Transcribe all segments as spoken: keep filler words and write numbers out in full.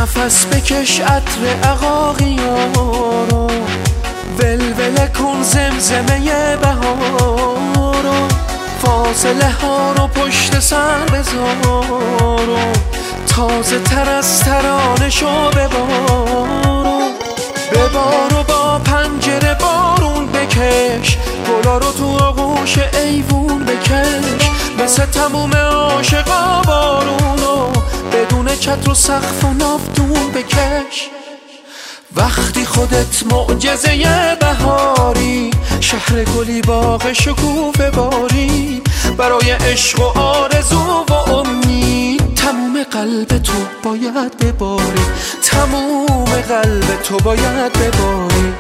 نفس بکش عطر عقاقیارو، ولوله کن زمزمه بهارو، فاصله ها رو پشت سر بذارو، تازه تر از ترانه شو ببارو. ببارو با پنجره بارون بکش، گلا رو تو آغوش ایوون بکش، مثل تموم عاشقا بارونو بدون چتر و سقف و ناودون بکش. وقتی خودت معجزه بهاری، شهر گلی باغ شکوفه باری، برای عشق و آرزو و امید تموم قلب تو باید بباری، تموم قلب تو باید بباری.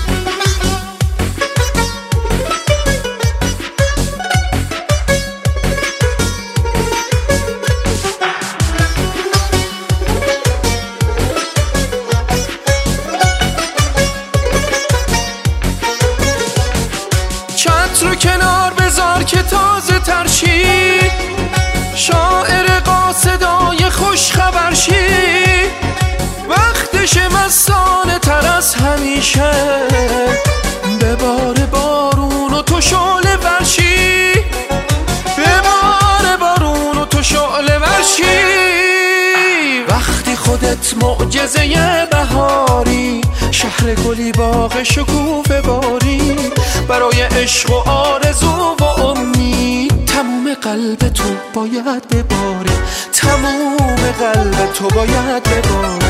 رو کنار بذار که تازه ترشی، شاعر قاصدای خوش خبرشی، وقتش مستانه تر از همیشه، ببار بارون و تو شعله ورشی، ببار بارون و تو شعله ورشی. وقتی خودت معجزه بهاری، شهر گلی باغ شکوفه باری، برای عشق و آرزو و امید تموم قلب تو باید بباری، تموم قلب تو باید بباری.